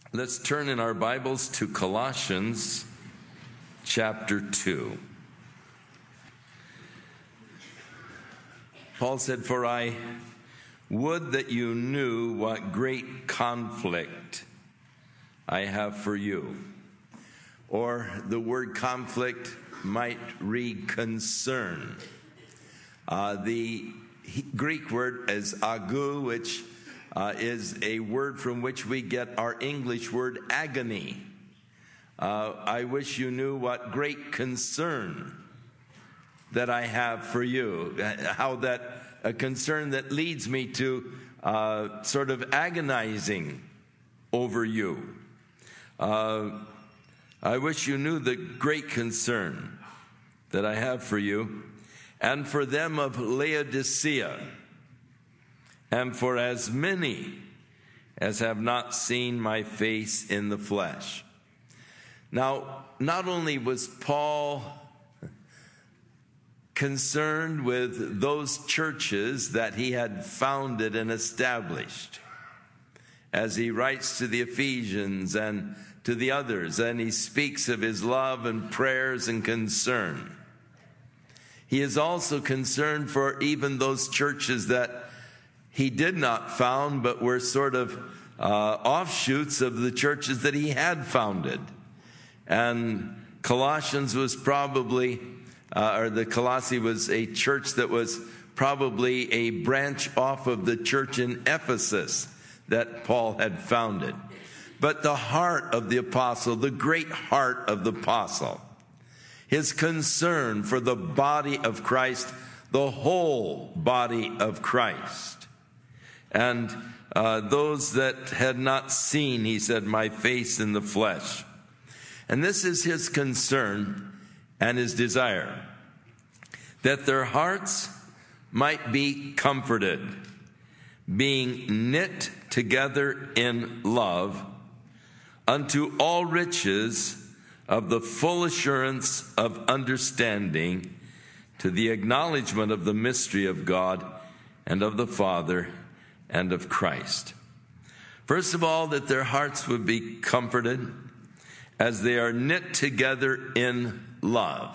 Let's turn in our Bibles to Colossians chapter 2. Paul said, "For I would that you knew what great conflict I have for you." Or the word conflict might read concern. The Greek word is agu, which is a word from which we get our English word agony. I wish you knew what great concern that I have for you. How that a concern that leads me to sort of agonizing over you. I wish you knew the great concern that I have for you, and for them of Laodicea, and for as many as have not seen my face in the flesh. Now, not only was Paul concerned with those churches that he had founded and established, as he writes to the Ephesians and to the others, and he speaks of his love and prayers and concern. He is also concerned for even those churches that he did not found, but were sort of offshoots of the churches that he had founded. And Colossians was probably, or the Colossae was a church that was probably a branch off of the church in Ephesus that Paul had founded. But the heart of the apostle, the great heart of the apostle, his concern for the body of Christ, the whole body of Christ. And those that had not seen, he said, my face in the flesh. And this is his concern and his desire, that their hearts might be comforted, being knit together in love, unto all riches of the full assurance of understanding, to the acknowledgement of the mystery of God and of the Father and of Christ. First of all, that their hearts would be comforted as they are knit together in love.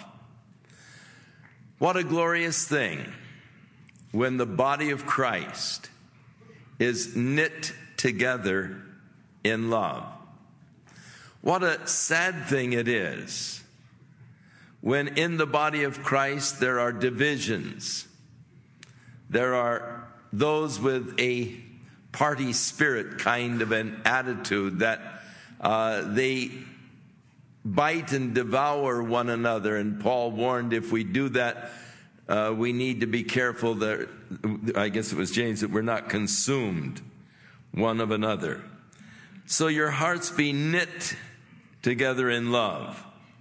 What a glorious thing when the body of Christ is knit together in love. What a sad thing it is when in the body of Christ there are divisions. There are those with a party spirit kind of an attitude that they bite and devour one another. And Paul warned if we do that, we need to be careful that, I guess it was James, that we're not consumed one of another. So your hearts be knit together in love.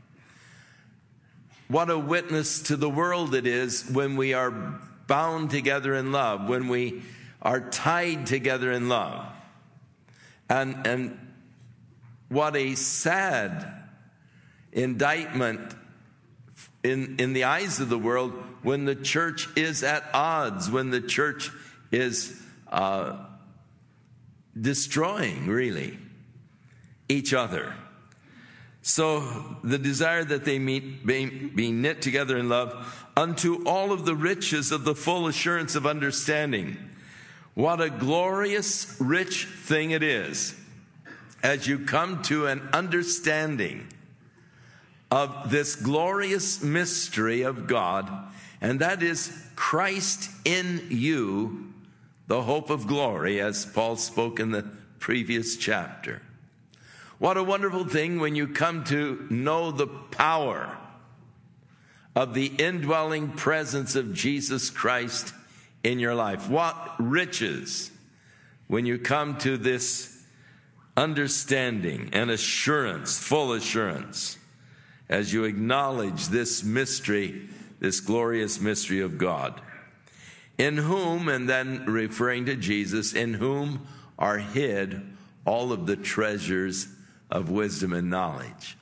What a witness to the world it is when we are bound together in love, when we are tied together in love. And what a sad indictment in the eyes of the world when the church is at odds, when the church is destroying, really, each other. So the desire that they be knit together in love unto all of the riches of the full assurance of understanding. What a glorious, rich thing it is as you come to an understanding of this glorious mystery of God, and that is Christ in you, the hope of glory, as Paul spoke in the previous chapter. What a wonderful thing when you come to know the power of the indwelling presence of Jesus Christ in your life. What riches when you come to this understanding and assurance, full assurance, as you acknowledge this mystery, this glorious mystery of God. In whom, and then referring to Jesus, in whom are hid all of the treasures of wisdom and knowledge.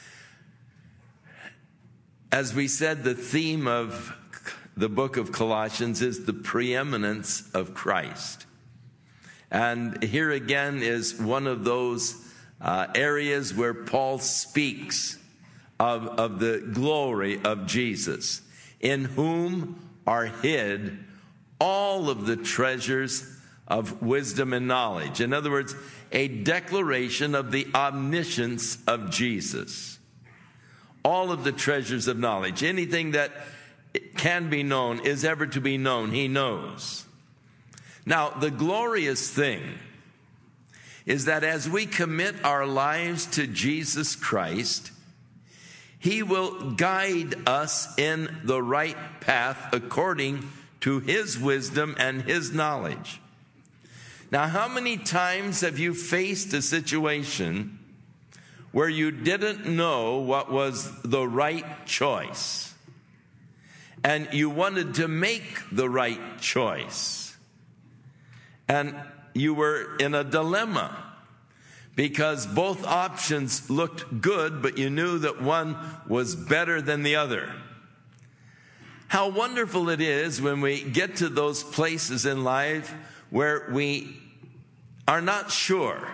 As we said, the theme of the book of Colossians is the preeminence of Christ. And here again is one of those areas where Paul speaks of the glory of Jesus, in whom are hid all of the treasures of wisdom and knowledge. In other words, a declaration of the omniscience of Jesus. All of the treasures of knowledge, anything that can be known, is ever to be known, he knows. Now, the glorious thing is that as we commit our lives to Jesus Christ, he will guide us in the right path according to his wisdom and his knowledge. Now, how many times have you faced a situation where you didn't know what was the right choice, and you wanted to make the right choice, and you were in a dilemma because both options looked good, but you knew that one was better than the other? How wonderful it is when we get to those places in life where we are not sure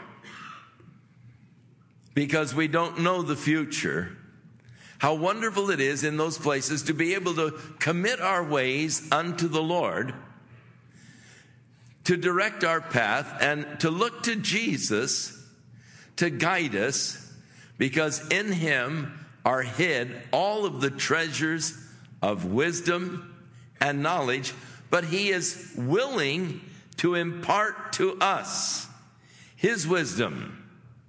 because we don't know the future. How wonderful it is in those places to be able to commit our ways unto the Lord, to direct our path, and to look to Jesus to guide us, because in him are hid all of the treasures of wisdom and knowledge, but he is willing to impart to us his wisdom,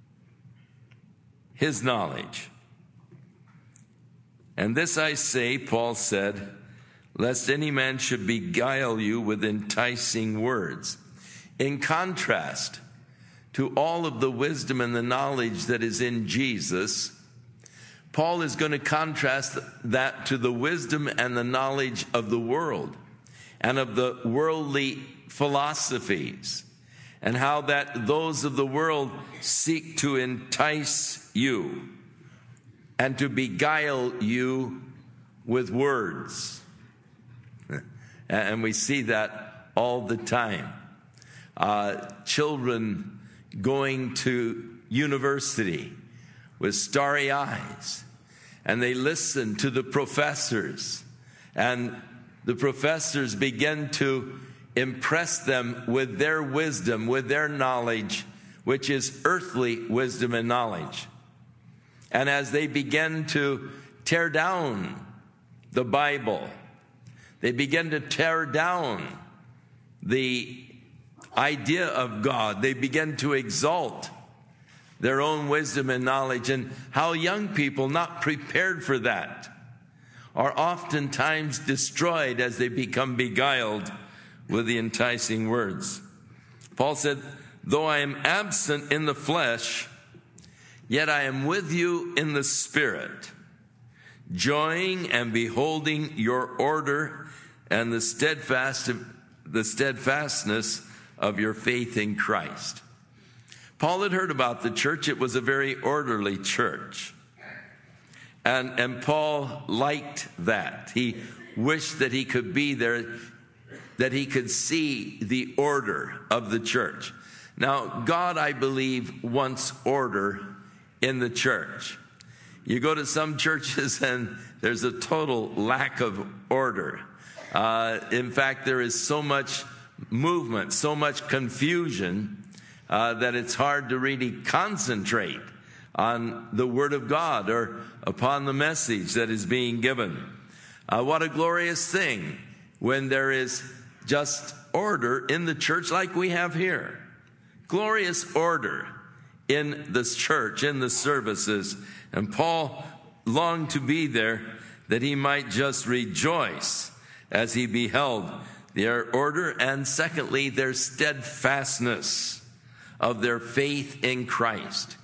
his knowledge. And this I say, Paul said, lest any man should beguile you with enticing words. In contrast to all of the wisdom and the knowledge that is in Jesus, Paul is going to contrast that to the wisdom and the knowledge of the world and of the worldly philosophies, and how that those of the world seek to entice you and to beguile you with words. And we see that all the time. Children going to university with starry eyes, and they listen to the professors, and the professors begin to impress them with their wisdom, with their knowledge, which is earthly wisdom and knowledge. And as they begin to tear down the Bible, they begin to tear down the idea of God, they begin to exalt their own wisdom and knowledge, and how young people not prepared for that are oftentimes destroyed as they become beguiled with the enticing words. Paul said, though I am absent in the flesh, yet I am with you in the spirit, joying and beholding your order and the steadfastness of your faith in Christ. Paul had heard about the church. It was a very orderly church. And Paul liked that. He wished that he could be there, that he could see the order of the church. Now, God, I believe, wants order in the church. You go to some churches and there's a total lack of order. In fact, there is so much movement, so much confusion, that it's hard to really concentrate on the Word of God or upon the message that is being given. What a glorious thing when there is just order in the church like we have here. Glorious order in this church, in the services. And Paul longed to be there that he might just rejoice as he beheld their order, and secondly, their steadfastness of their faith in Christ.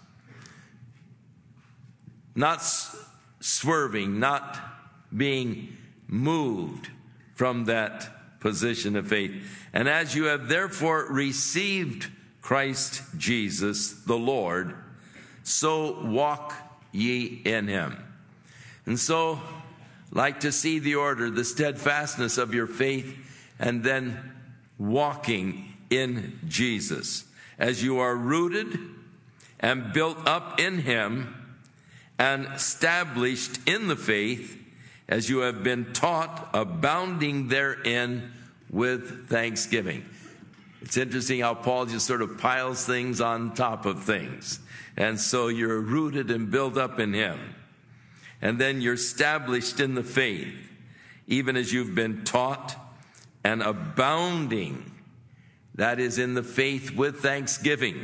Not swerving, not being moved from that position of faith. And as you have therefore received Christ Jesus the Lord, so walk ye in him. And so, like to see the order, the steadfastness of your faith, and then walking in Jesus. As you are rooted and built up in him and established in the faith as you have been taught, abounding therein with thanksgiving. It's interesting how Paul just sort of piles things on top of things. And so you're rooted and built up in him. And then you're established in the faith, even as you've been taught, and abounding, that is, in the faith with thanksgiving.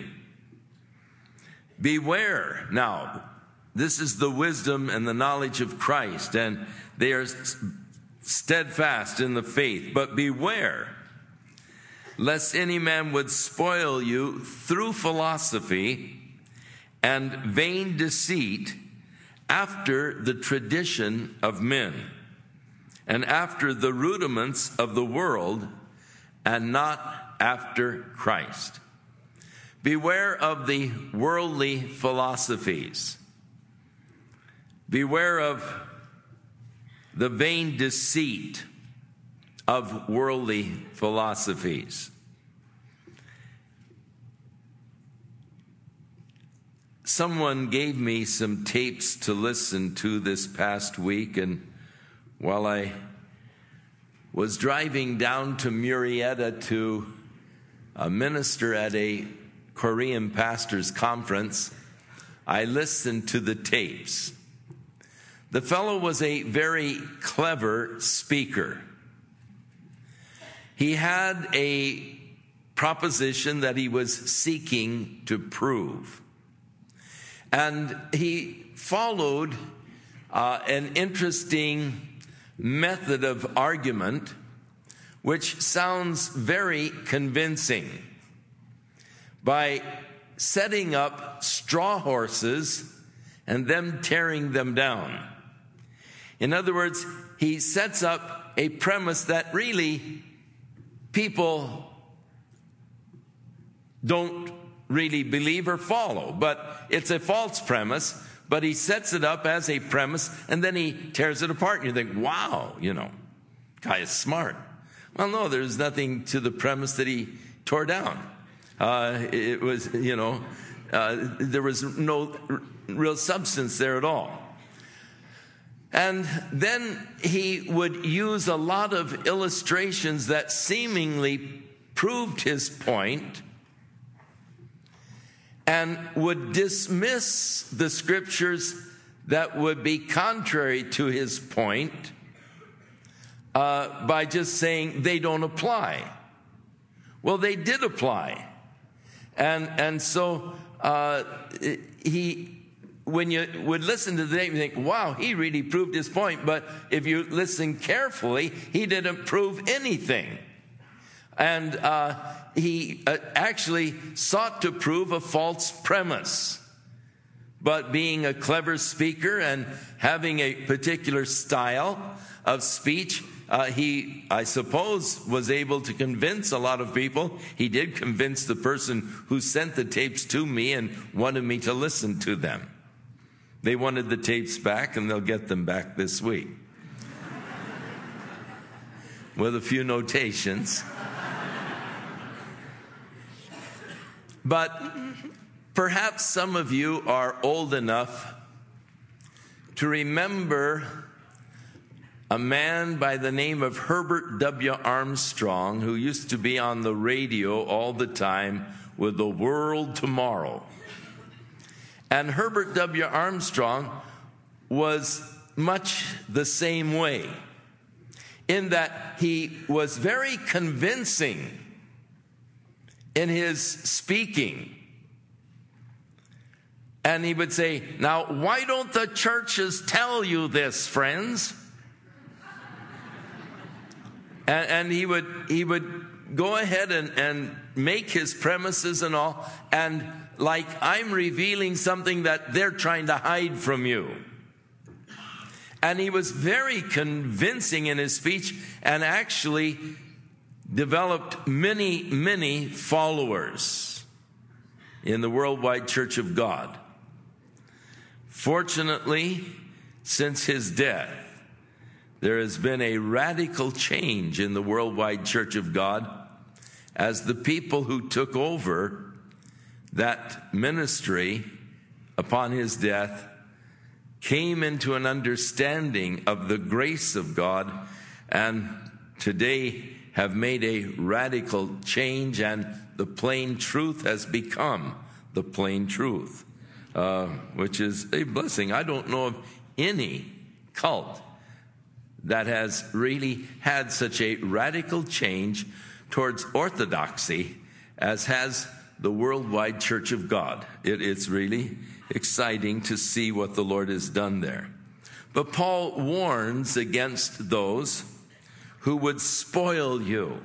Beware. Now, this is the wisdom and the knowledge of Christ, and they are steadfast in the faith. But beware, lest any man would spoil you through philosophy and vain deceit, after the tradition of men, and after the rudiments of the world, and not after Christ. Beware of the worldly philosophies. Beware of the vain deceit of worldly philosophies. Someone gave me some tapes to listen to this past week, and while I was driving down to Murrieta to minister at a Korean pastors' conference, I listened to the tapes. The fellow was a very clever speaker. He had a proposition that he was seeking to prove. And he followed an interesting method of argument, which sounds very convincing, by setting up straw horses and them tearing them down. In other words, he sets up a premise that really people don't really believe or follow, but it's a false premise, but he sets it up as a premise, and then he tears it apart, and you think, wow, guy is smart. Well, no, there's nothing to the premise that he tore down. It was, there was no real substance there at all. And then he would use a lot of illustrations that seemingly proved his point, and would dismiss the scriptures that would be contrary to his point by just saying they don't apply. Well, they did apply. And so when you would listen to the tape, you think, wow, he really proved his point. But if you listen carefully, he didn't prove anything. And he actually sought to prove a false premise. But being a clever speaker and having a particular style of speech, he, I suppose, was able to convince a lot of people. He did convince the person who sent the tapes to me and wanted me to listen to them. They wanted the tapes back, and they'll get them back this week with a few notations. But perhaps some of you are old enough to remember a man by the name of Herbert W. Armstrong, who used to be on the radio all the time with The World Tomorrow. And Herbert W. Armstrong was much the same way, in that he was very convincing in his speaking. And he would say, now, why don't the churches tell you this, friends? And he would go ahead and make his premises and all, and like I'm revealing something that they're trying to hide from you. And he was very convincing in his speech, and actually developed many, many followers in the Worldwide Church of God. Fortunately, since his death, there has been a radical change in the Worldwide Church of God, as the people who took over that ministry upon his death came into an understanding of the grace of God, and today have made a radical change, and the plain truth has become the plain truth, which is a blessing. I don't know of any cult that has really had such a radical change towards orthodoxy as has the Worldwide Church of God. It's really exciting to see what the Lord has done there. But Paul warns against those who would spoil you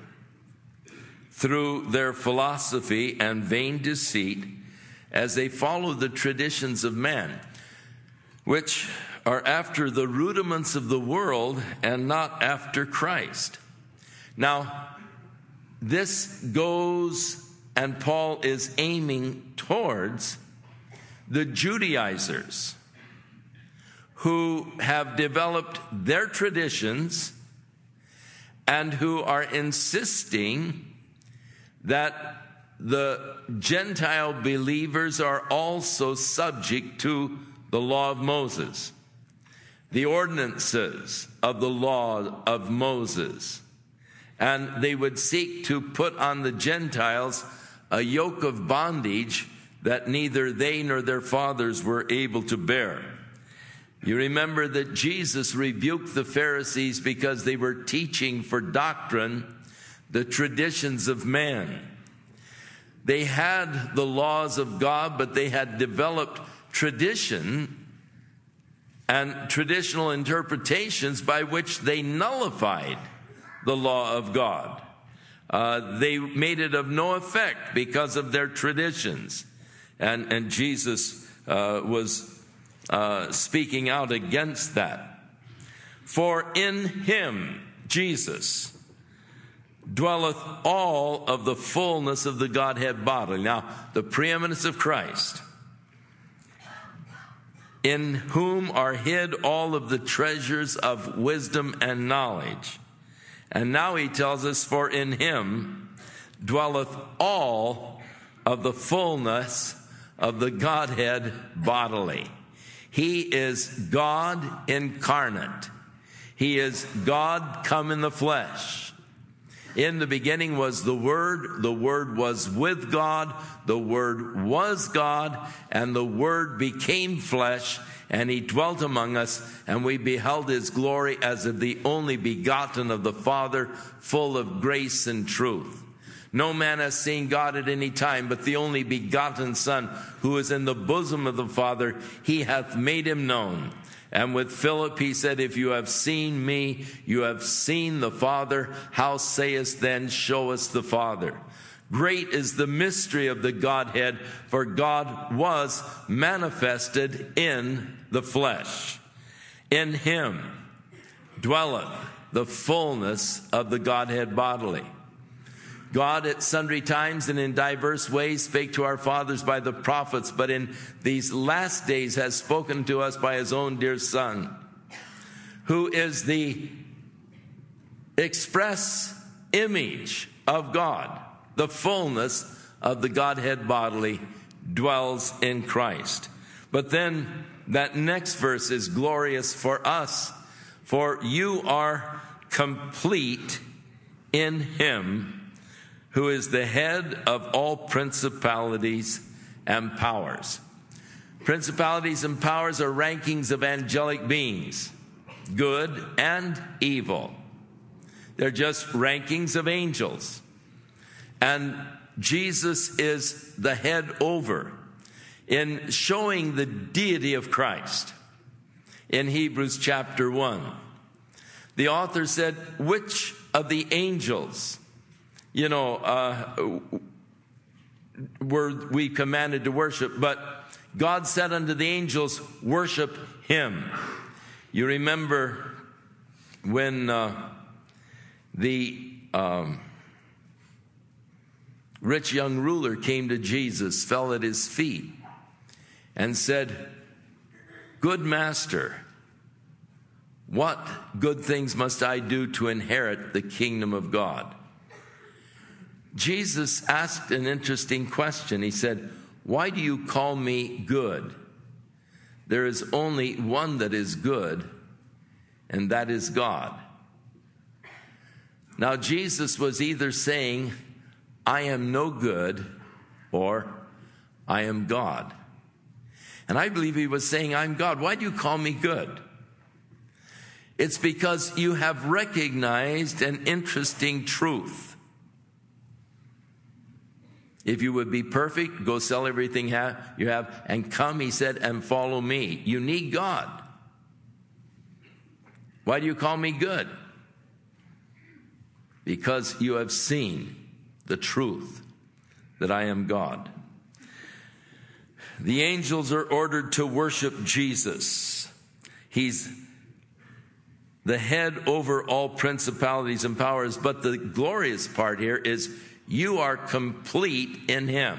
through their philosophy and vain deceit as they follow the traditions of man, which are after the rudiments of the world and not after Christ. Now, this goes, and Paul is aiming towards the Judaizers who have developed their traditions and who are insisting that the Gentile believers are also subject to the law of Moses, the ordinances of the law of Moses. And they would seek to put on the Gentiles a yoke of bondage that neither they nor their fathers were able to bear. You remember that Jesus rebuked the Pharisees because they were teaching for doctrine the traditions of man. They had the laws of God, but they had developed tradition and traditional interpretations by which they nullified the law of God. They made it of no effect because of their traditions. And Jesus was speaking out against that. For in him, Jesus, dwelleth all of the fullness of the Godhead bodily. Now, the preeminence of Christ, in whom are hid all of the treasures of wisdom and knowledge. And now he tells us, for in him dwelleth all of the fullness of the Godhead bodily. He is God incarnate. He is God come in the flesh. In the beginning was the Word was with God, the Word was God, and the Word became flesh, and he dwelt among us, and we beheld his glory as of the only begotten of the Father, full of grace and truth. No man has seen God at any time, but the only begotten Son, who is in the bosom of the Father, he hath made him known. And with Philip he said, if you have seen me, you have seen the Father. How sayest then, show us the Father? Great is the mystery of the Godhead, for God was manifested in the flesh. In him dwelleth the fullness of the Godhead bodily. God at sundry times and in diverse ways spake to our fathers by the prophets, but in these last days has spoken to us by his own dear Son, who is the express image of God. The fullness of the Godhead bodily dwells in Christ. But then that next verse is glorious for us. For you are complete in him who is the head of all principalities and powers. Principalities and powers are rankings of angelic beings, good and evil. They're just rankings of angels. And Jesus is the head over in showing the deity of Christ. In Hebrews chapter 1, the author said, which of the angels, were we commanded to worship? But God said unto the angels, worship him. You remember when the rich young ruler came to Jesus, fell at his feet, and said, good master, what good things must I do to inherit the kingdom of God? Jesus asked an interesting question. He said, why do you call me good? There is only one that is good, and that is God. Now, Jesus was either saying, I am no good, or I am God. And I believe he was saying, I'm God. Why do you call me good? It's because you have recognized an interesting truth. If you would be perfect, go sell everything you have and come, he said, and follow me. You need God. Why do you call me good? Because you have seen the truth that I am God. The angels are ordered to worship Jesus. He's the head over all principalities and powers. But the glorious part here is you are complete in him.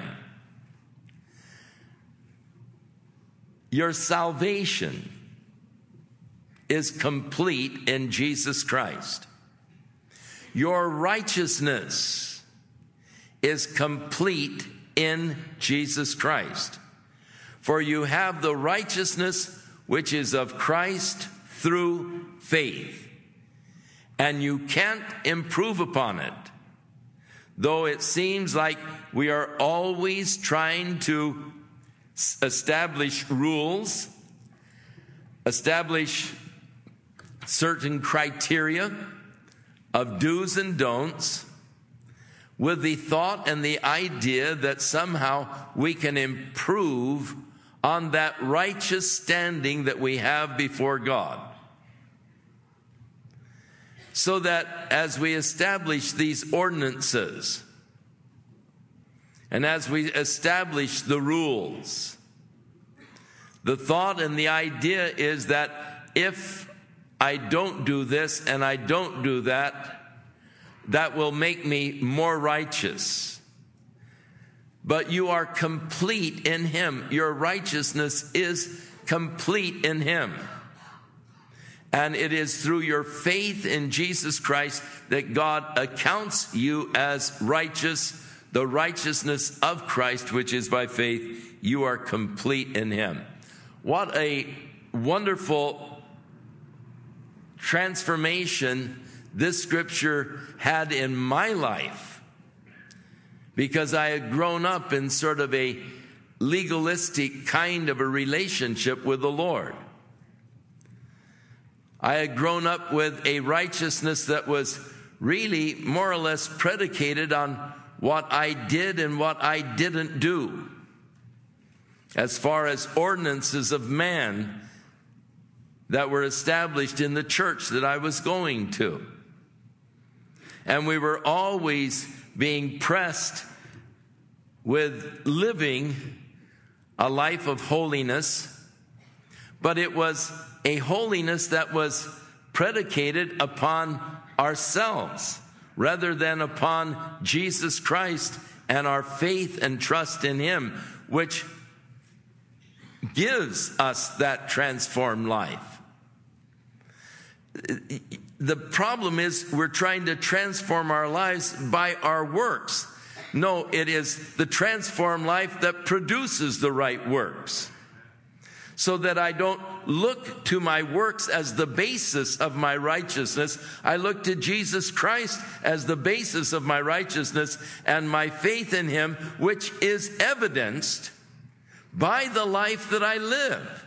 Your salvation is complete in Jesus Christ. Your righteousness is complete in Jesus Christ. For you have the righteousness which is of Christ through faith. And you can't improve upon it. Though it seems like we are always trying to establish rules, establish certain criteria of do's and don'ts, with the thought and the idea that somehow we can improve on that righteous standing that we have before God. So that as we establish these ordinances, and as we establish the rules, the thought and the idea is that if I don't do this and I don't do that, that will make me more righteous. But you are complete in him. Your righteousness is complete in him. And it is through your faith in Jesus Christ that God accounts you as righteous, the righteousness of Christ, which is by faith. You are complete in him. What a wonderful transformation this scripture had in my life, because I had grown up in sort of a legalistic kind of a relationship with the Lord. I had grown up with a righteousness that was really more or less predicated on what I did and what I didn't do, as far as ordinances of man that were established in the church that I was going to. And we were always being pressed with living a life of holiness, but it was a holiness that was predicated upon ourselves rather than upon Jesus Christ and our faith and trust in him, which gives us that transformed life. The problem is we're trying to transform our lives by our works. No, it is the transformed life that produces the right works. So that I don't look to my works as the basis of my righteousness. I look to Jesus Christ as the basis of my righteousness and my faith in him, which is evidenced by the life that I live.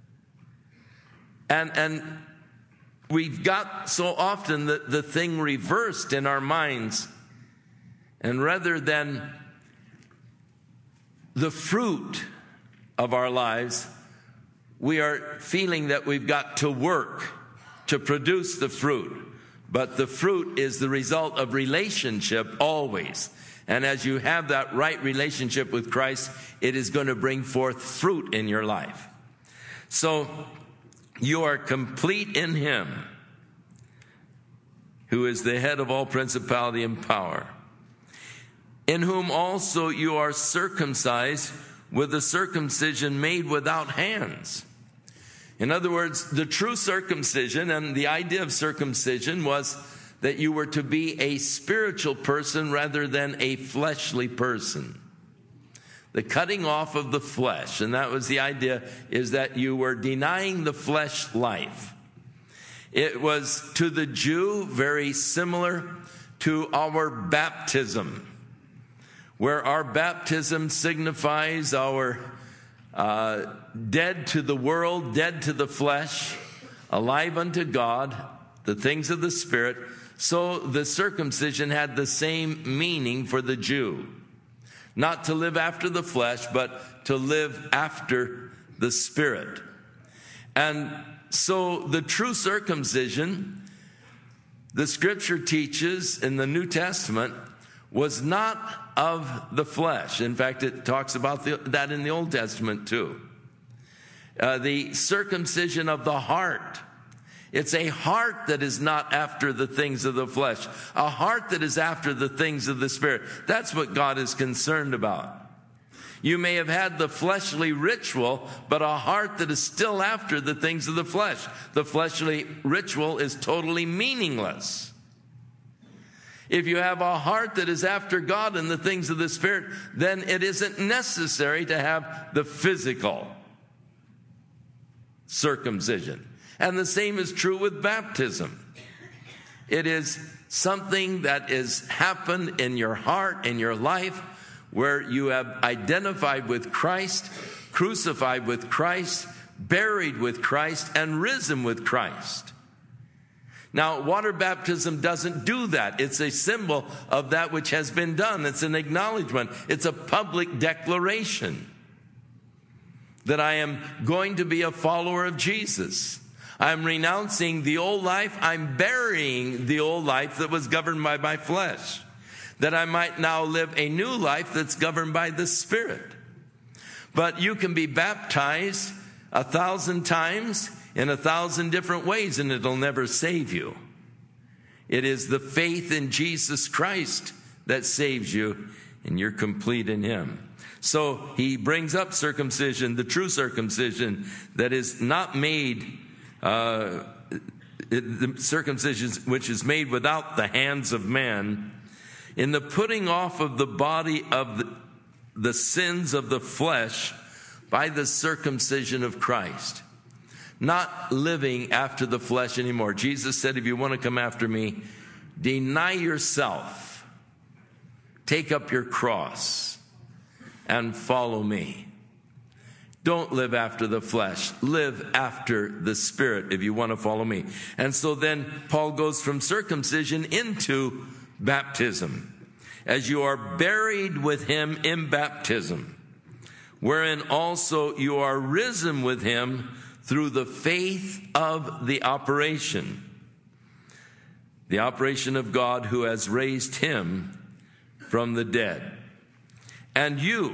And we've got so often the thing reversed in our minds. And rather than the fruit of our lives, we are feeling that we've got to work to produce the fruit. But the fruit is the result of relationship always. And as you have that right relationship with Christ, it is going to bring forth fruit in your life. So you are complete in him, who is the head of all principality and power, in whom also you are circumcised with a circumcision made without hands. In other words, the true circumcision and the idea of circumcision was that you were to be a spiritual person rather than a fleshly person. The cutting off of the flesh. And that was the idea, is that you were denying the flesh life. It was to the Jew very similar to our baptism, where our baptism signifies our dead to the world, dead to the flesh, alive unto God, the things of the Spirit. So the circumcision had the same meaning for the Jew. Not to live after the flesh, but to live after the Spirit. And so the true circumcision, the Scripture teaches in the New Testament, was not of the flesh. In fact, it talks about that in the Old Testament too. The circumcision of the heart. It's a heart that is not after the things of the flesh. A heart that is after the things of the Spirit. That's what God is concerned about. You may have had the fleshly ritual, but a heart that is still after the things of the flesh. The fleshly ritual is totally meaningless. If you have a heart that is after God and the things of the Spirit, then it isn't necessary to have the physical circumcision. And the same is true with baptism. It is something that is happened in your heart, in your life, where you have identified with Christ, crucified with Christ, buried with Christ, and risen with Christ. Now, water baptism doesn't do that. It's a symbol of that which has been done. It's an acknowledgement. It's a public declaration that I am going to be a follower of Jesus. I'm renouncing the old life. I'm burying the old life that was governed by my flesh, that I might now live a new life that's governed by the Spirit. But you can be baptized 1,000 times in 1,000 different ways, and it'll never save you. It is the faith in Jesus Christ that saves you, and you're complete in Him. So he brings up circumcision, the true circumcision that is not made, the circumcision which is made without the hands of men, in the putting off of the body of the sins of the flesh by the circumcision of Christ. Not living after the flesh anymore. Jesus said, if you want to come after me, deny yourself, take up your cross, and follow me. Don't live after the flesh. Live after the Spirit if you want to follow me. And so then Paul goes from circumcision into baptism. As you are buried with him in baptism, wherein also you are risen with him through the faith of the operation of God who has raised him from the dead. And you,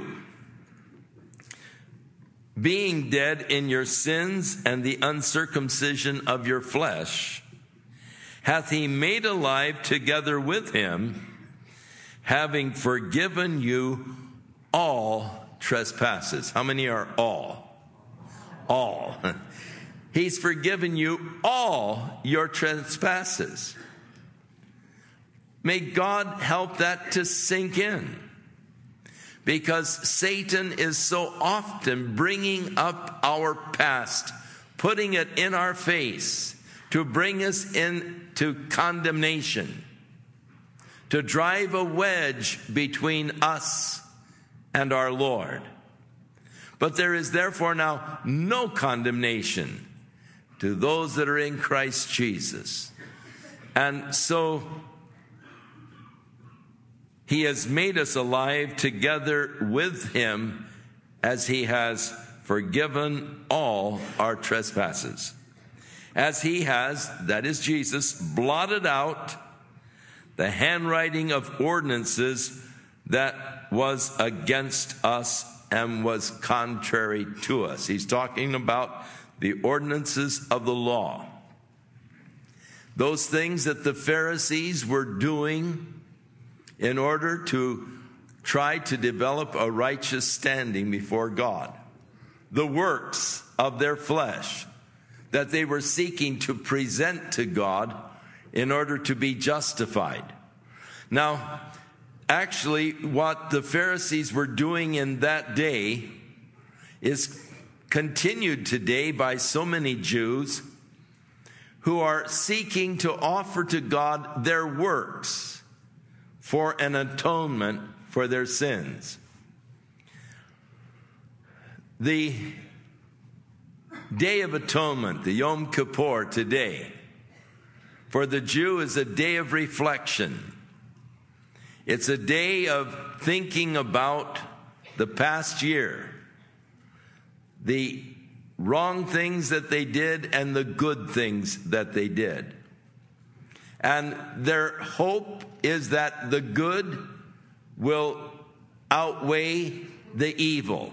being dead in your sins and the uncircumcision of your flesh, hath he made alive together with him, having forgiven you all trespasses. How many are all? All. He's forgiven you all your trespasses. May God help that to sink in. Because Satan is so often bringing up our past, putting it in our face to bring us into condemnation, to drive a wedge between us and our Lord. But there is therefore now no condemnation to those that are in Christ Jesus. And so he has made us alive together with him as he has forgiven all our trespasses. As he has, that is Jesus, blotted out the handwriting of ordinances that was against us and was contrary to us. He's talking about the ordinances of the law. Those things that the Pharisees were doing in order to try to develop a righteous standing before God. The works of their flesh that they were seeking to present to God in order to be justified. Now, Actually, what the Pharisees were doing in that day is continued today by so many Jews who are seeking to offer to God their works for an atonement for their sins. The Day of Atonement, the Yom Kippur today, for the Jew is a day of reflection. It's a day of thinking about the past year, the wrong things that they did and the good things that they did. And their hope is that the good will outweigh the evil.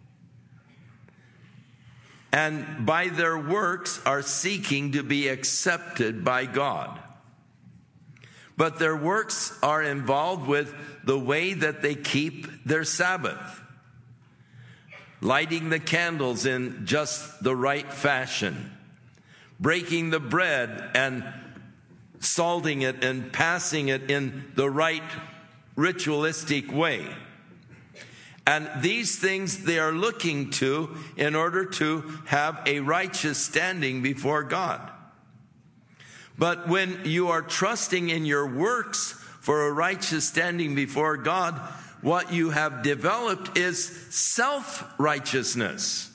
And by their works are seeking to be accepted by God. But their works are involved with the way that they keep their Sabbath. Lighting the candles in just the right fashion. Breaking the bread and salting it and passing it in the right ritualistic way. And these things they are looking to in order to have a righteous standing before God. But when you are trusting in your works for a righteous standing before God, what you have developed is self-righteousness.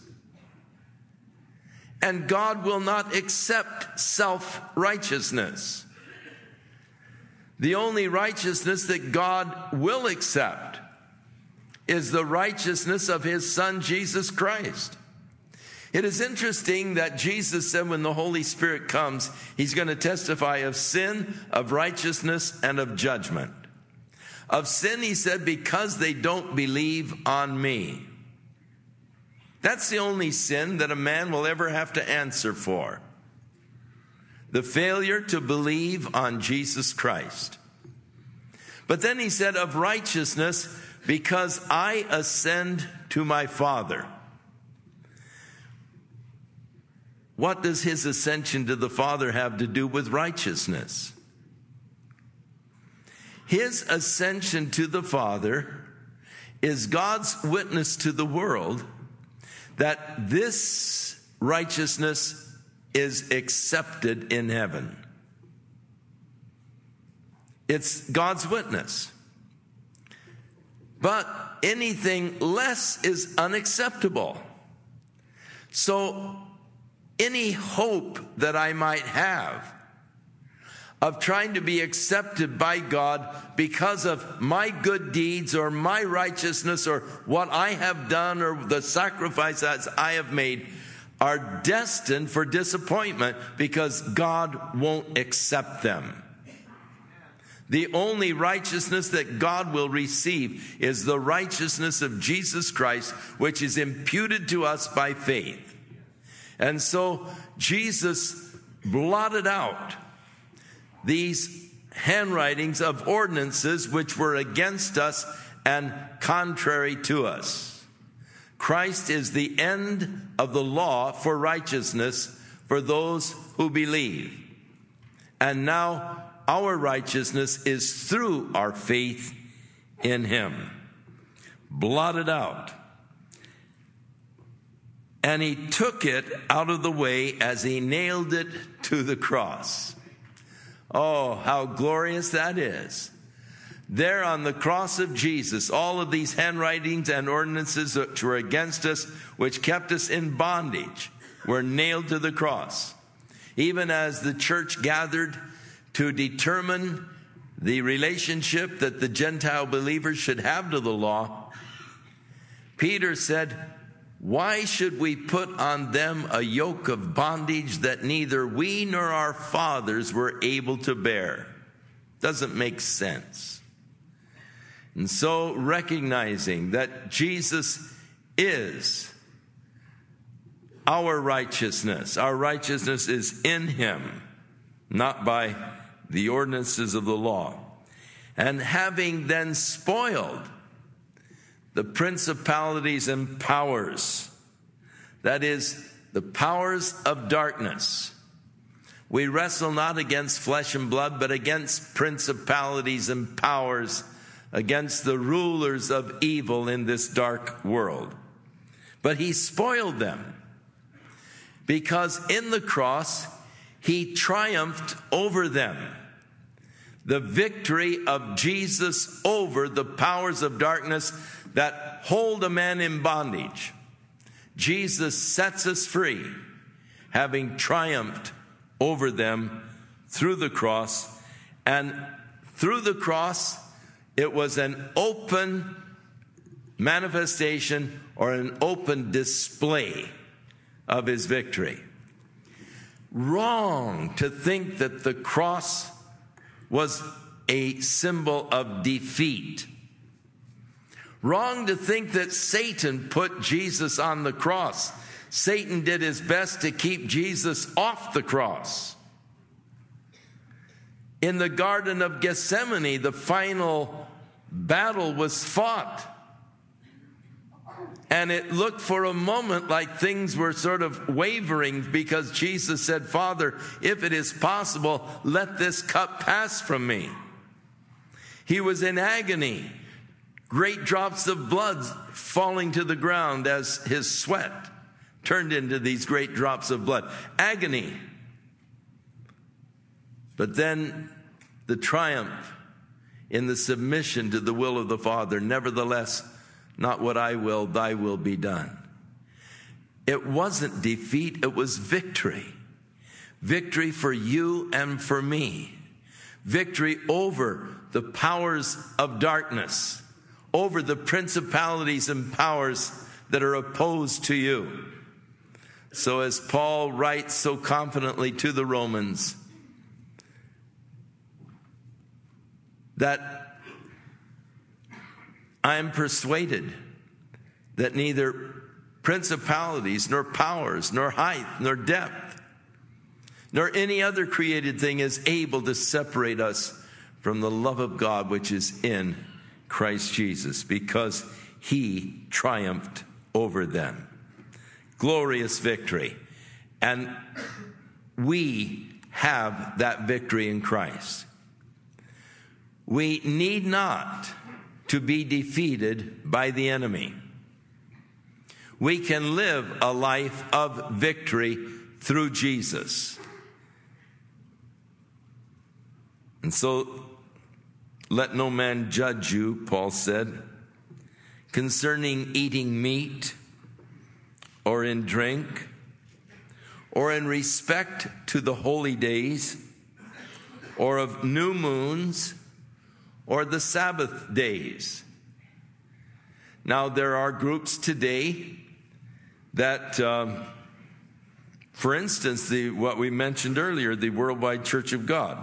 And God will not accept self-righteousness. The only righteousness that God will accept is the righteousness of His Son, Jesus Christ. It is interesting that Jesus said when the Holy Spirit comes, He's going to testify of sin, of righteousness, and of judgment. Of sin, He said, because they don't believe on me. That's the only sin that a man will ever have to answer for. The failure to believe on Jesus Christ. But then He said of righteousness, because I ascend to my Father. What does His ascension to the Father have to do with righteousness? His ascension to the Father is God's witness to the world that this righteousness is accepted in heaven. It's God's witness. But anything less is unacceptable. So any hope that I might have of trying to be accepted by God because of my good deeds or my righteousness or what I have done or the sacrifices I have made are destined for disappointment because God won't accept them. The only righteousness that God will receive is the righteousness of Jesus Christ, which is imputed to us by faith. And so Jesus blotted out these handwritings of ordinances which were against us and contrary to us. Christ is the end of the law for righteousness for those who believe. And now our righteousness is through our faith in Him. Blotted out. And He took it out of the way as He nailed it to the cross. Oh, how glorious that is. There on the cross of Jesus, all of these handwritings and ordinances which were against us, which kept us in bondage, were nailed to the cross. Even as the church gathered to determine the relationship that the Gentile believers should have to the law, Peter said, why should we put on them a yoke of bondage that neither we nor our fathers were able to bear? Doesn't make sense. And so recognizing that Jesus is our righteousness is in Him, not by the ordinances of the law. And having then spoiled the principalities and powers, that is, the powers of darkness. We wrestle not against flesh and blood, but against principalities and powers against the rulers of evil in this dark world. But he spoiled them, because in the cross, he triumphed over them. The victory of Jesus over the powers of darkness that hold a man in bondage. Jesus sets us free, having triumphed over them through the cross. And through the cross, it was an open manifestation or an open display of his victory. Wrong to think that the cross was a symbol of defeat. Wrong to think that Satan put Jesus on the cross. Satan did his best to keep Jesus off the cross. In the Garden of Gethsemane, the final battle was fought. And it looked for a moment like things were sort of wavering, because Jesus said, "Father, if it is possible, let this cup pass from me." He was in agony, great drops of blood falling to the ground as his sweat turned into these great drops of blood. Agony. But then the triumph in the submission to the will of the Father. Nevertheless, not what I will, thy will be done. It wasn't defeat, it was victory. Victory for you and for me. Victory over the powers of darkness, over the principalities and powers that are opposed to you. So as Paul writes so confidently to the Romans, that I am persuaded that neither principalities, nor powers, nor height, nor depth, nor any other created thing is able to separate us from the love of God which is in Christ Jesus, because he triumphed over them. Glorious victory. And we have that victory in Christ. We need not to be defeated by the enemy. We can live a life of victory through Jesus. And so, let no man judge you, Paul said, concerning eating meat, or in drink, or in respect to the holy days, or of new moons, or the Sabbath days. Now, there are groups today that, for instance, what we mentioned earlier, the Worldwide Church of God,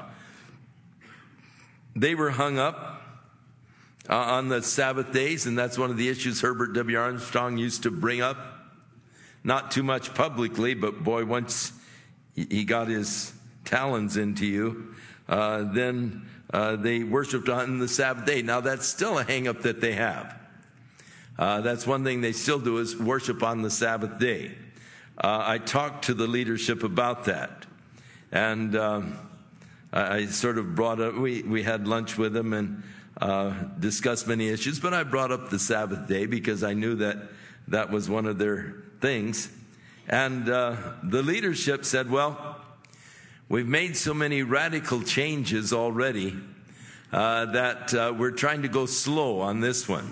they were hung up on the Sabbath days, and that's one of the issues Herbert W. Armstrong used to bring up. Not too much publicly, but boy, once he got his talons into you, then they worshiped on the Sabbath day. Now, that's still a hang-up that they have. That's one thing they still do, is worship on the Sabbath day. I talked to the leadership about that. And I sort of brought up, we had lunch with them and discussed many issues, but I brought up the Sabbath day because I knew that that was one of their things. And the leadership said, well, we've made so many radical changes already that we're trying to go slow on this one.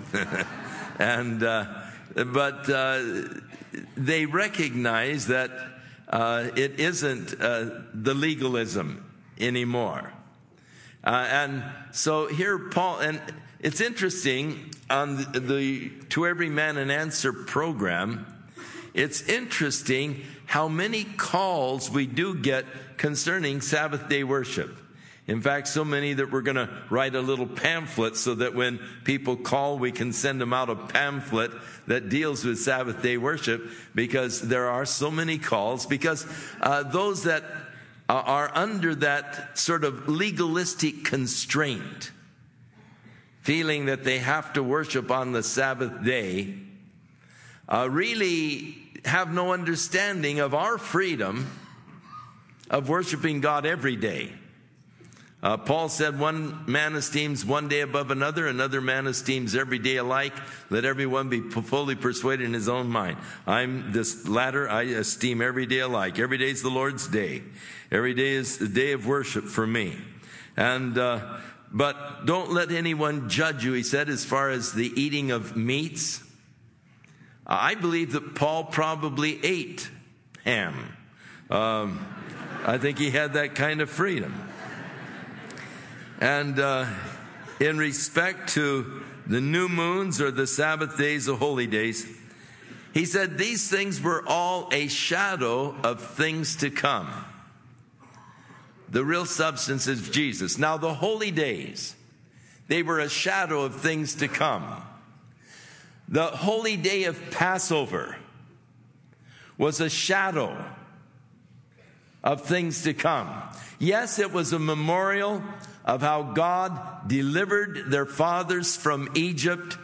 But they recognize that it isn't the legalism anymore. And so here Paul, and it's interesting, on the To Every Man an Answer program, it's interesting how many calls we do get concerning Sabbath day worship. In fact, so many that we're going to write a little pamphlet so that when people call, we can send them out a pamphlet that deals with Sabbath day worship, because there are so many calls, because those that are under that sort of legalistic constraint, feeling that they have to worship on the Sabbath day, really have no understanding of our freedom of worshiping God every day. Paul said, one man esteems one day above another, another man esteems every day alike. Let everyone be fully persuaded in his own mind. I'm this latter, I esteem every day alike. Every day is the Lord's day. Every day is the day of worship for me. But don't let anyone judge you, he said, as far as the eating of meats. I believe that Paul probably ate ham. I think he had that kind of freedom. And in respect to the new moons or the Sabbath days, the holy days, he said these things were all a shadow of things to come. The real substance is Jesus. Now, the holy days, they were a shadow of things to come. The holy day of Passover was a shadow of things to come. Yes, it was a memorial of how God delivered their fathers from Egypt,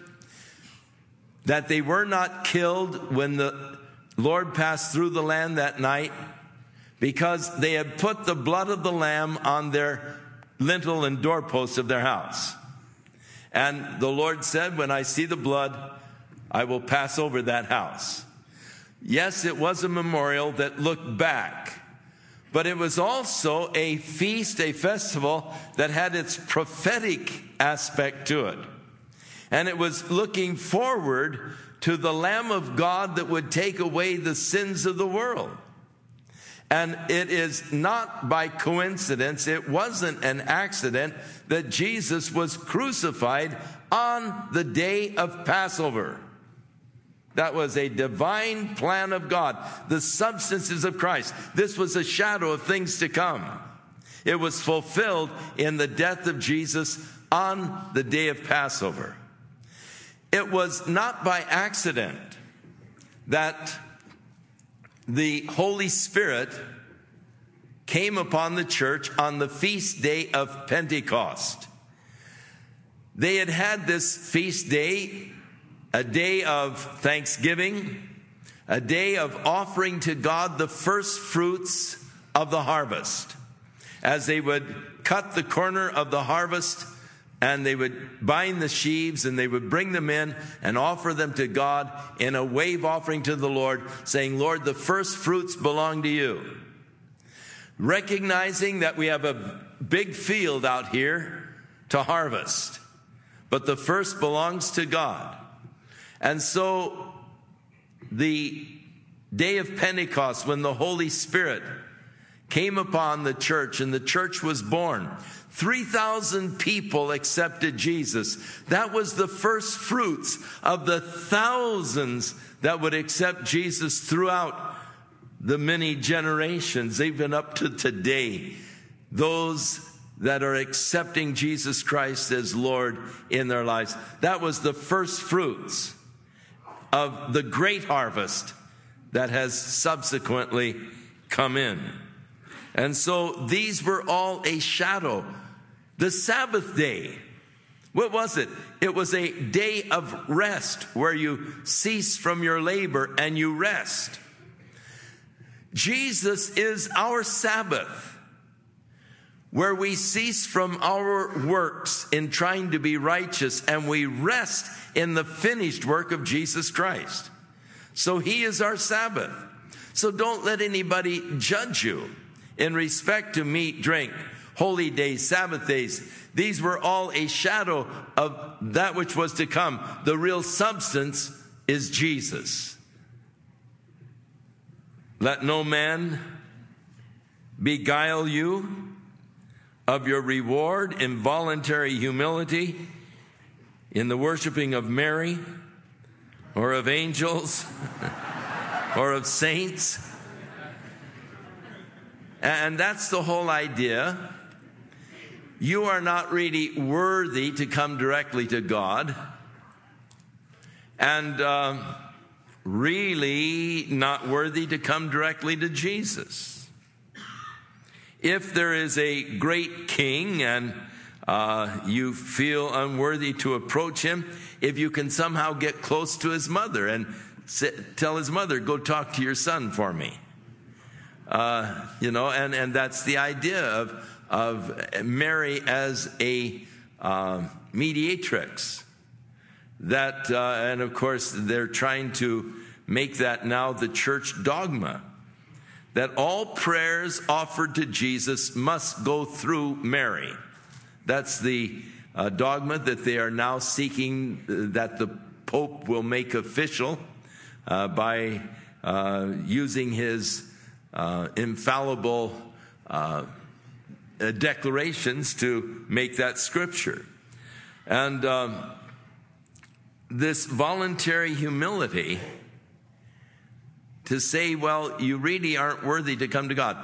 that they were not killed when the Lord passed through the land that night, because they had put the blood of the lamb on their lintel and doorposts of their house. And the Lord said, when I see the blood, I will pass over that house. Yes, it was a memorial that looked back, but it was also a feast, a festival that had its prophetic aspect to it. And it was looking forward to the Lamb of God that would take away the sins of the world. And it is not by coincidence, it wasn't an accident that Jesus was crucified on the day of Passover. That was a divine plan of God, the substances of Christ. This was a shadow of things to come. It was fulfilled in the death of Jesus on the day of Passover. It was not by accident that the Holy Spirit came upon the church on the feast day of Pentecost. They had had this feast day, a day of thanksgiving, a day of offering to God the first fruits of the harvest. As they would cut the corner of the harvest, and they would bind the sheaves, and they would bring them in and offer them to God in a wave offering to the Lord, saying, Lord, the first fruits belong to you. Recognizing that we have a big field out here to harvest, but the first belongs to God. And so the day of Pentecost, when the Holy Spirit came upon the church and the church was born, 3,000 people accepted Jesus. That was the first fruits of the thousands that would accept Jesus throughout the many generations, even up to today. Those that are accepting Jesus Christ as Lord in their lives. That was the first fruits of the great harvest that has subsequently come in. And so these were all a shadow. The Sabbath day, what was it? It was a day of rest where you cease from your labor and you rest. Jesus is our Sabbath, where we cease from our works in trying to be righteous and we rest in the finished work of Jesus Christ. So he is our Sabbath. So don't let anybody judge you in respect to meat, drink, holy days, Sabbath days. These were all a shadow of that which was to come. The real substance is Jesus. Let no man beguile you of your reward in voluntary humility, in the worshiping of Mary, or of angels, or of saints. And that's the whole idea. You are not really worthy to come directly to God, and really not worthy to come directly to Jesus. If there is a great king and you feel unworthy to approach him, if you can somehow get close to his mother and tell his mother, go talk to your son for me. And that's the idea of Mary as a mediatrix. That, and of course, they're trying to make that now the church dogma, that all prayers offered to Jesus must go through Mary. That's the dogma that they are now seeking that the Pope will make official by using his infallible declarations to make that scripture. And this voluntary humility to say, well, you really aren't worthy to come to God.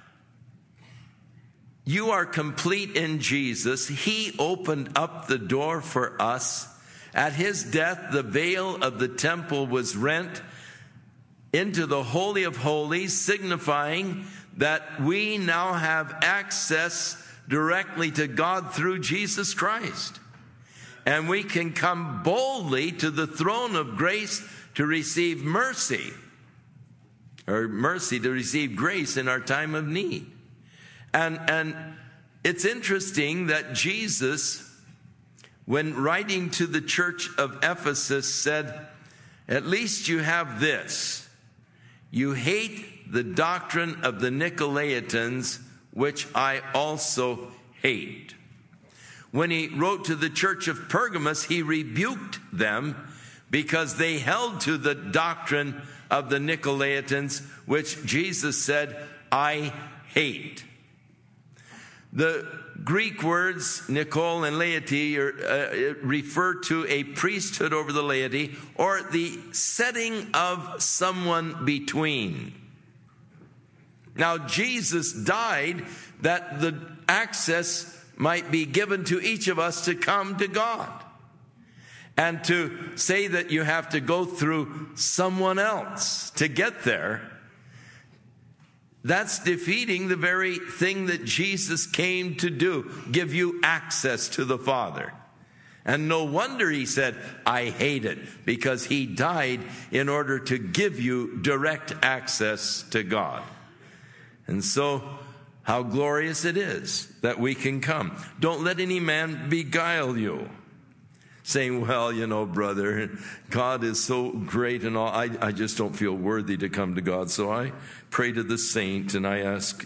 You are complete in Jesus. He opened up the door for us. At his death, the veil of the temple was rent into the Holy of Holies, signifying that we now have access directly to God through Jesus Christ. And we can come boldly to the throne of grace to receive mercy, or mercy to receive grace in our time of need. And it's interesting that Jesus, when writing to the church of Ephesus, said, at least you have this. You hate the doctrine of the Nicolaitans, which I also hate. When he wrote to the church of Pergamos, he rebuked them because they held to the doctrine of the Nicolaitans, which Jesus said, I hate. The Greek words Nicol and laity refer to a priesthood over the laity, or the setting of someone between. Now, Jesus died that the access might be given to each of us to come to God. And to say that you have to go through someone else to get there, that's defeating the very thing that Jesus came to do, give you access to the Father. And no wonder he said, I hate it, because he died in order to give you direct access to God. And so, how glorious it is that we can come. Don't let any man beguile you, saying, well, you know, brother, God is so great and all. I just don't feel worthy to come to God. So I pray to the saint and I ask,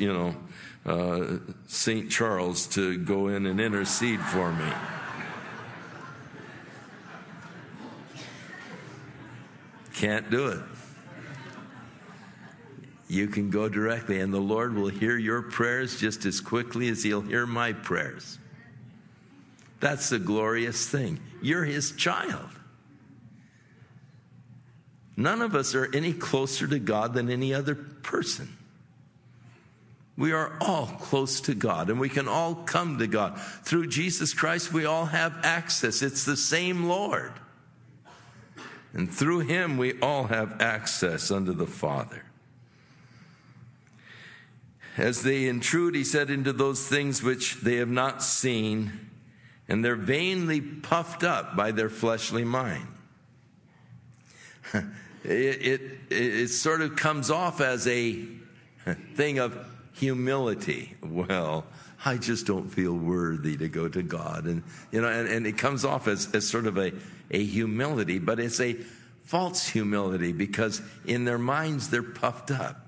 St. Charles to go in and intercede for me. Can't do it. You can go directly, and the Lord will hear your prayers just as quickly as he'll hear my prayers. That's the glorious thing. You're his child. None of us are any closer to God than any other person. We are all close to God, and we can all come to God. Through Jesus Christ, we all have access. It's the same Lord. And through him, we all have access unto the Father. As they intrude, he said, into those things which they have not seen, and they're vainly puffed up by their fleshly mind. It sort of comes off as a thing of humility. Well, I just don't feel worthy to go to God. And it comes off as sort of a humility, but it's a false humility, because in their minds they're puffed up.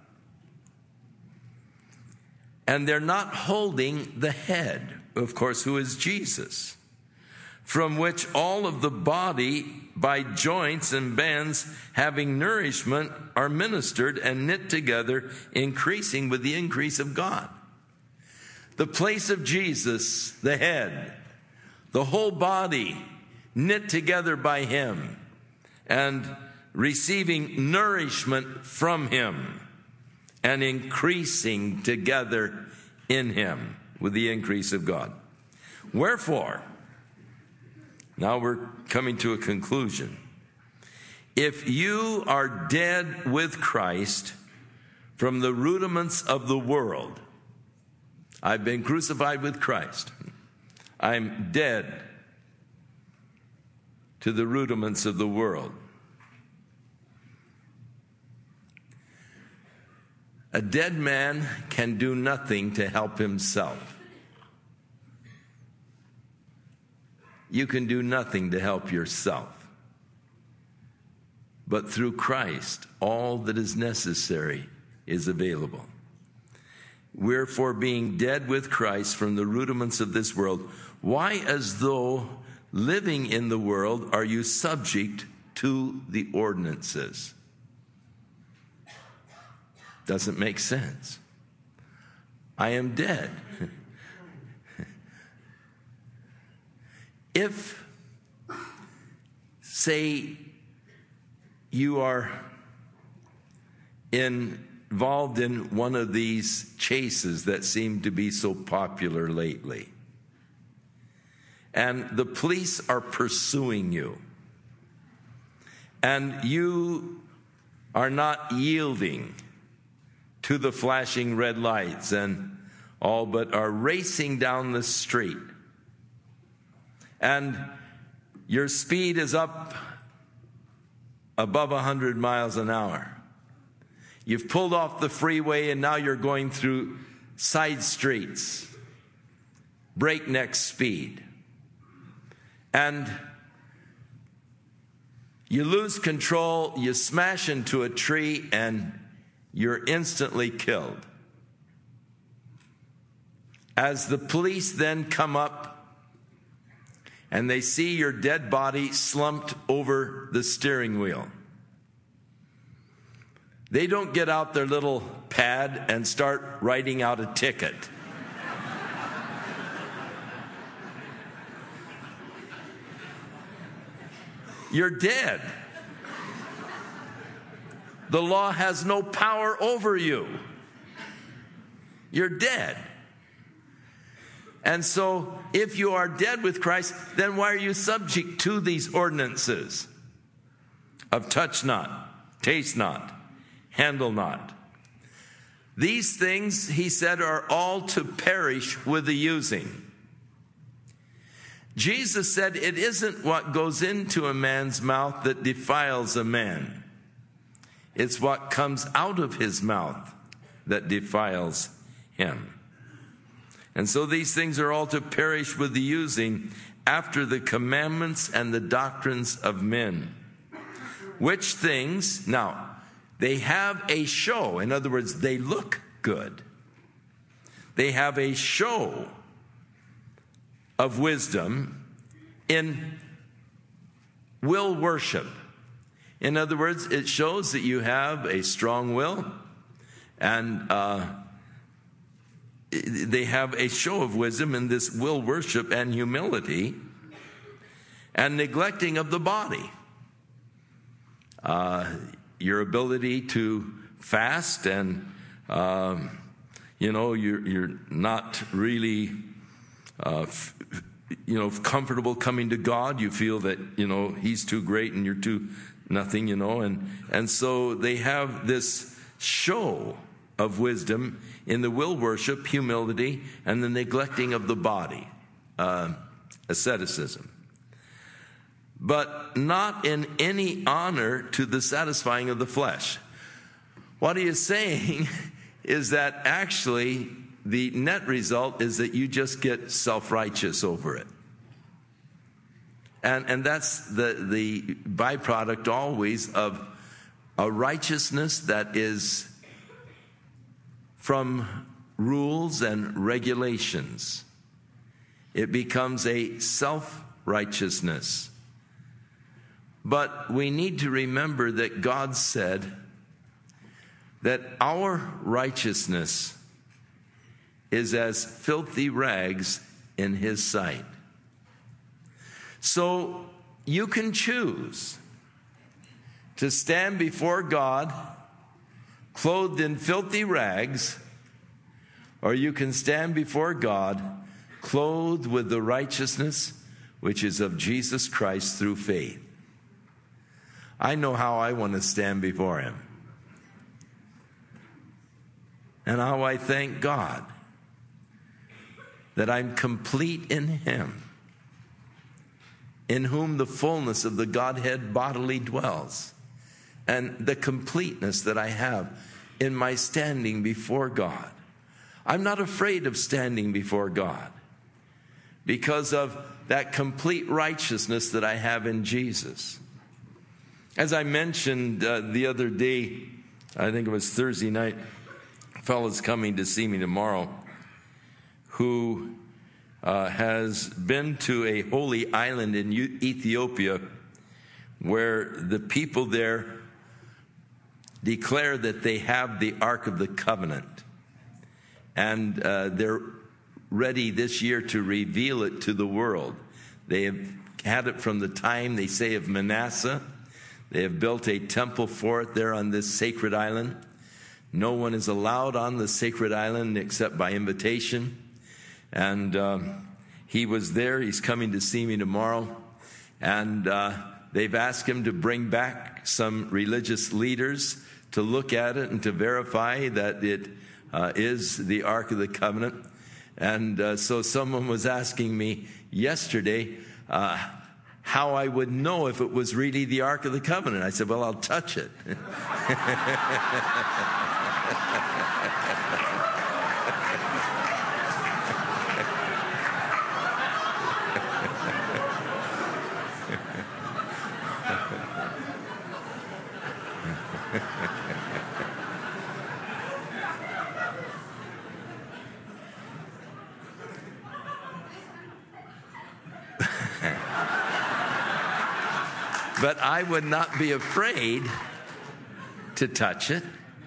And they're not holding the head, of course, who is Jesus, from which all of the body by joints and bands having nourishment are ministered and knit together, increasing with the increase of God. The place of Jesus, the head, the whole body knit together by him and receiving nourishment from him and increasing together in him with the increase of God. Wherefore, now we're coming to a conclusion. If you are dead with Christ from the rudiments of the world, I've been crucified with Christ. I'm dead to the rudiments of the world. A dead man can do nothing to help himself. you can do nothing to help yourself. But through Christ, all that is necessary is available. Wherefore, being dead with Christ from the rudiments of this world, why, as though living in the world, are you subject to the ordinances? Doesn't make sense. I am dead. If, say, you are involved in one of these chases that seem to be so popular lately, and the police are pursuing you, and you are not yielding to the flashing red lights and all, but are racing down the street, and your speed is up above 100 miles an hour. You've pulled off the freeway and now you're going through side streets, breakneck speed. And you lose control, you smash into a tree, and you're instantly killed. As the police then come up and they see your dead body slumped over the steering wheel, they don't get out their little pad and start writing out a ticket. You're dead. The law has no power over you. You're dead. And so, if you are dead with Christ, then why are you subject to these ordinances of touch not, taste not, handle not? These things, he said, are all to perish with the using. Jesus said it isn't what goes into a man's mouth that defiles a man. It's what comes out of his mouth that defiles him. And so these things are all to perish with the using, after the commandments and the doctrines of men. Which things, now, they have a show. In other words, they look good. They have a show of wisdom in will worship. In other words, it shows that you have a strong will, and they have a show of wisdom in this will worship and humility and neglecting of the body. Your ability to fast, and you're not really comfortable coming to God. You feel that he's too great and you're too nothing, and so they have this show of wisdom in the will worship, humility, and the neglecting of the body, asceticism. But not in any honor to the satisfying of the flesh. What he is saying is that actually the net result is that you just get self-righteous over it. And that's the byproduct always of a righteousness that is from rules and regulations. It becomes a self-righteousness. But we need to remember that God said that our righteousness is as filthy rags in his sight. So you can choose to stand before God clothed in filthy rags, or you can stand before God clothed with the righteousness which is of Jesus Christ through faith. I know how I want to stand before him, and how I thank God that I'm complete in him, in whom the fullness of the Godhead bodily dwells, and the completeness that I have in my standing before God. I'm not afraid of standing before God, because of that complete righteousness that I have in Jesus. As I mentioned the other day, I think it was Thursday night, a fellow's coming to see me tomorrow who has been to a holy island in Ethiopia where the people there declare that they have the Ark of the Covenant. And they're ready this year to reveal it to the world. They have had it from the time, they say, of Manasseh. They have built a temple for it there on this sacred island. No one is allowed on the sacred island except by invitation. And he was there. He's coming to see me tomorrow. And they've asked him to bring back some religious leaders to look at it and to verify that it is the Ark of the Covenant. And so someone was asking me yesterday how I would know if it was really the Ark of the Covenant. I said, well, I'll touch it. But I would not be afraid to touch it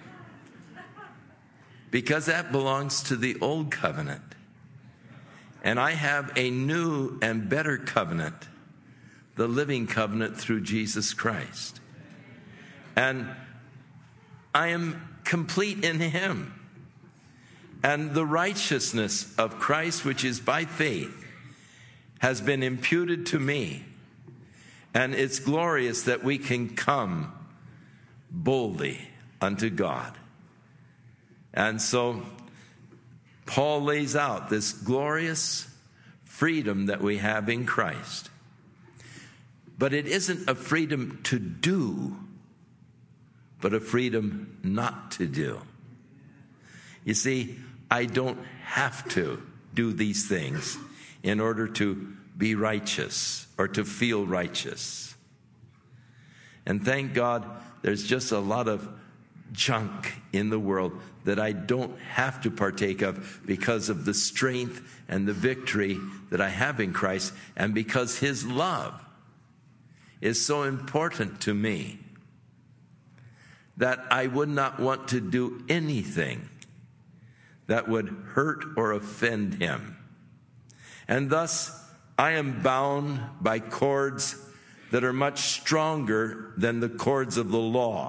because that belongs to the old covenant. And I have a new and better covenant, the living covenant through Jesus Christ. And I am complete in him. And the righteousness of Christ, which is by faith, has been imputed to me. And it's glorious that we can come boldly unto God. And so Paul lays out this glorious freedom that we have in Christ. But it isn't a freedom to do, but a freedom not to do. You see, I don't have to do these things in order to be righteous or to feel righteous. And thank God there's just a lot of junk in the world that I don't have to partake of because of the strength and the victory that I have in Christ, and because his love is so important to me that I would not want to do anything that would hurt or offend him. And thus, I am bound by cords that are much stronger than the cords of the law.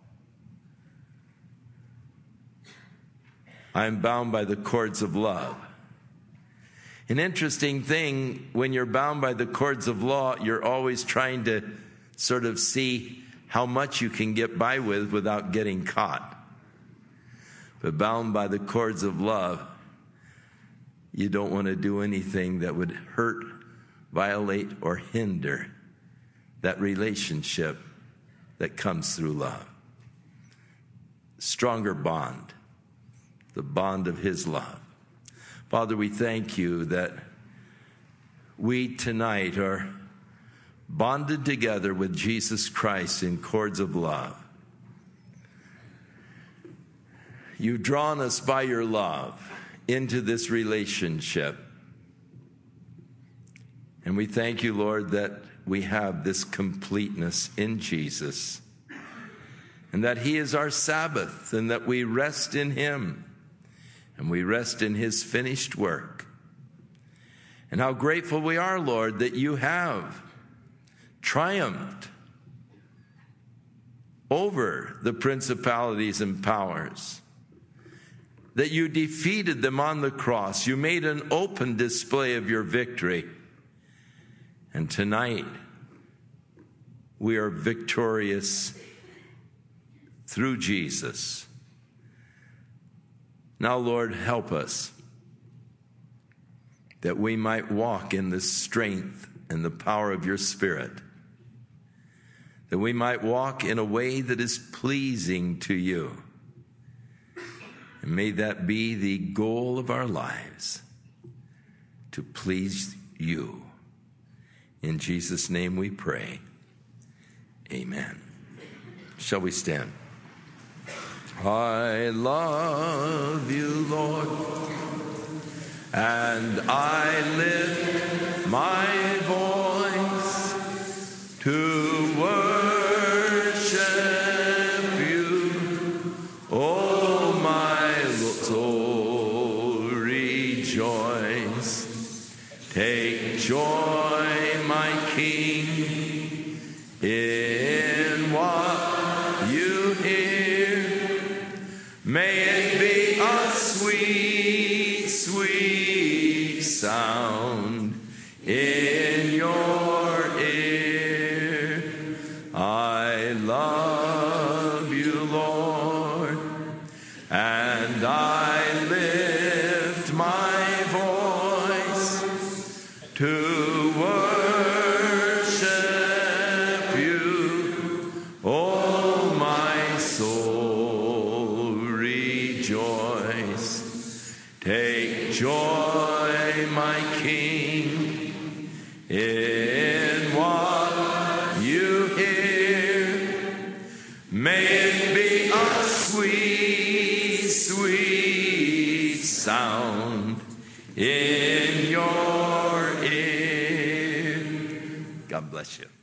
I am bound by the cords of love. An interesting thing, when you're bound by the cords of law, you're always trying to sort of see how much you can get by with without getting caught. But bound by the cords of love, you don't want to do anything that would hurt, violate, or hinder that relationship that comes through love. Stronger bond, the bond of his love. Father, we thank you that we tonight are bonded together with Jesus Christ in cords of love. You've drawn us by your love into this relationship. And we thank you, Lord, that we have this completeness in Jesus, and that he is our Sabbath, and that we rest in him, and we rest in his finished work. And how grateful we are, Lord, that you have triumphed over the principalities and powers, that you defeated them on the cross. You made an open display of your victory. And tonight, we are victorious through Jesus. Now, Lord, help us that we might walk in the strength and the power of your Spirit, that we might walk in a way that is pleasing to you. And may that be the goal of our lives, to please you. In Jesus' name we pray. Amen. Shall we stand? I love you, Lord, and I lift my voice to worship you. Oh, my soul, rejoice. Take joy, my King, in what you hear. May it be a sweet, sweet sound in your ear. I love you, Lord, and I lift my voice to worship you. Oh, my soul, rejoice. Take joy, my King, in what you hear. May it be a sweet, sweet sound in your ear. God bless you.